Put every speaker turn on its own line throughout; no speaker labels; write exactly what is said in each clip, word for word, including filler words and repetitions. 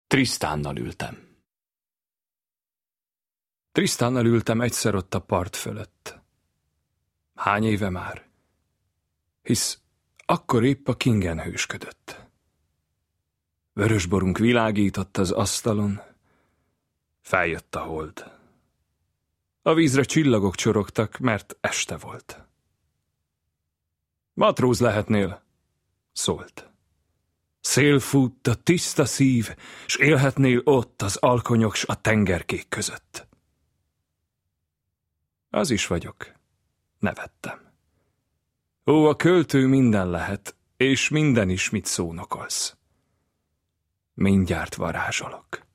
Trisztánnal ültem.
Trisztánnal ültem egyszer ott a part fölött. Hány éve már? Hisz akkor épp a Kingen hősködött. Vörösborunk világított az asztalon, feljött a hold. A vízre csillagok csorogtak, mert este volt. Matróz lehetnél, szólt. Szél fut a tiszta szív, s élhetnél ott az alkonyok s a tengerkék között. Az is vagyok, nevettem. Ó, a költő minden lehet, és minden is, mit szónokolsz. Mindjárt varázsolok.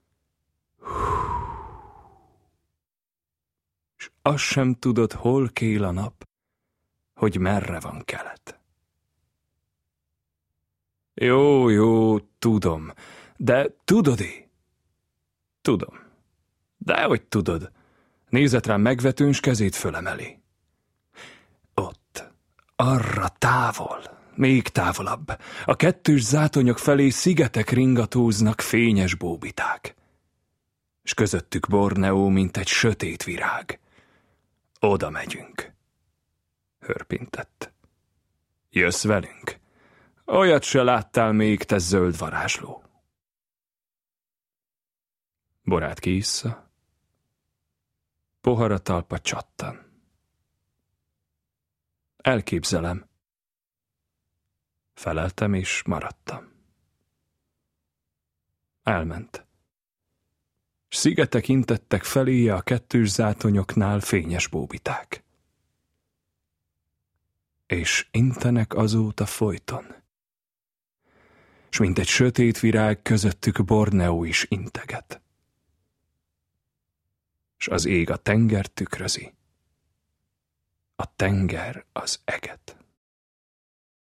S azt sem tudod, hol kél a nap, hogy merre van kelet. Jó, jó, tudom, de tudod-e? Tudom. Dehogy tudod. Nézett rám megvetőn, s kezét fölemeli. Ott, arra távol, még távolabb, a kettős zátonyok felé szigetek ringatóznak, fényes bóbiták. S közöttük Borneó, mint egy sötét virág. Oda megyünk. Hörpintett. Jössz velünk? Olyat se láttál még, te zöld varázsló. Borát kiissza. Pohara talpa csattan. Elképzelem. Feleltem és maradtam. Elment. S szigetek intettek feléje a kettős zátonyoknál fényes bóbiták. És intenek azóta folyton. S mint egy sötét virág, közöttük Borneó is integet. S az ég a tenger tükrözi, a tenger az eget.